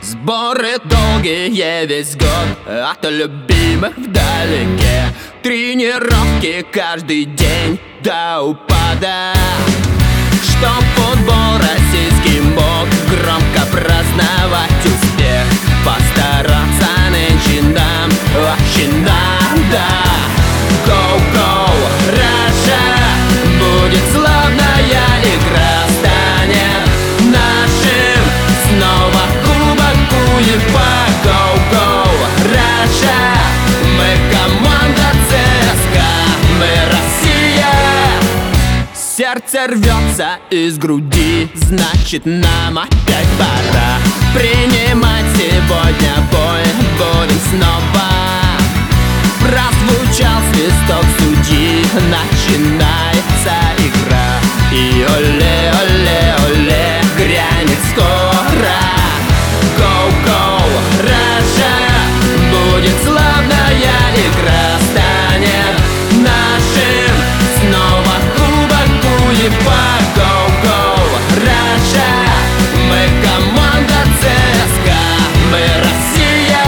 Сборы долгие весь год от любимых вдалеке. Тренировки каждый день до упада, чтоб футбол российский мог громко праздновать успех. Постараться нынче нам очень надо. Go, go, Russia! Будет славная игра, станет нашим снова кубок УЕФА. Go, go, Russia! Мы команда ЦСКА, мы Россия. Сердце рвется из груди, значит нам опять пора принимать сегодня бой, будем снова. Прозвучал свисток судьи, начинается игра. И оле, оле, оле, грянет скоро. Go, go, Russia! Будет славная игра, станет нашим снова кубок УЕФА. Go, go, Russia! Мы команда ЦСКА, мы Россия.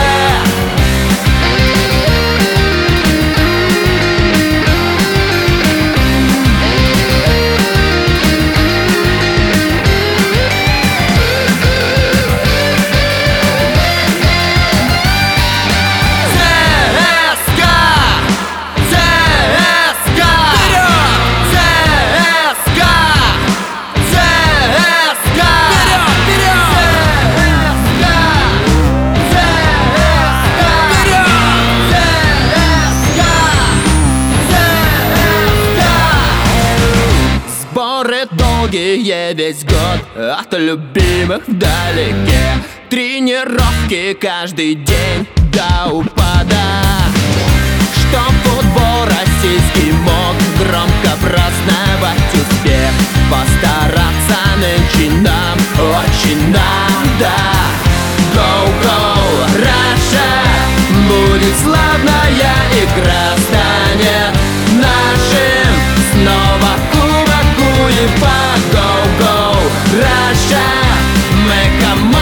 Сборы долгие весь год от любимых вдалеке. Тренировки каждый день до упада, чтоб футбол российский мог громко праздновать успех. Постараться нынче нам очень надо. Go, go, Russia! Будет славная игра, станет нашим снова кубок УЕФА. Go, go, Russia! Мы команда